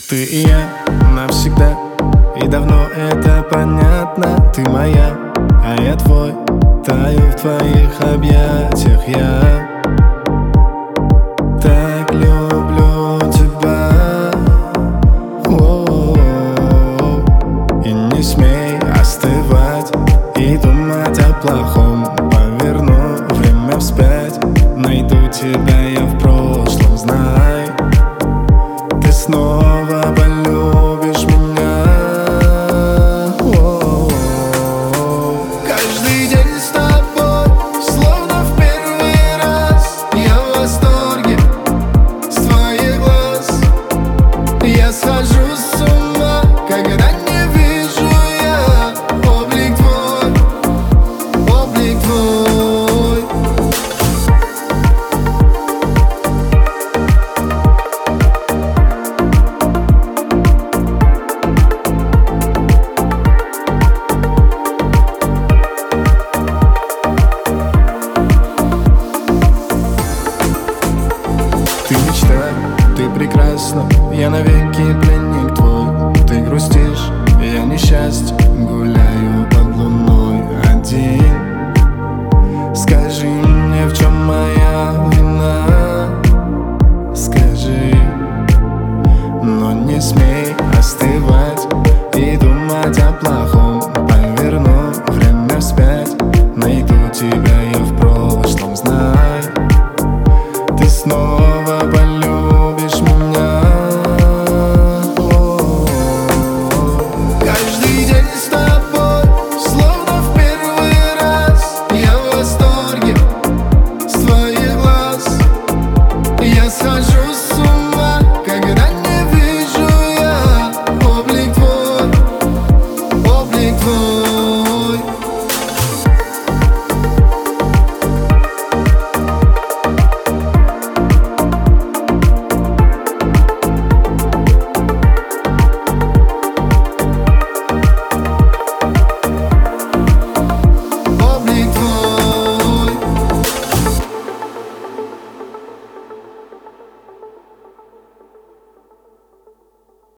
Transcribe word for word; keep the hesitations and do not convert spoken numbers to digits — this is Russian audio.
Ты и я навсегда, и давно это понятно. Ты моя, а я твой, таю в твоих объятиях я. Так люблю тебя. О-о-о. И не смей остывать и думать о плохом. Поверну время вспять, найду тебя я в прошлом, знай. Ты снова полюбишь меня. О-о-о. Каждый день с тобой, словно в первый раз. Я в восторге с твоих глаз. Я схожу с ума, когда не вижу я облик твой, облик твой. Ты мечта, ты прекрасна, я навеки пленник твой. Ты грустишь, я несчастье, гуляю под луной один. Скажи мне, в чем моя вина, скажи, но не смей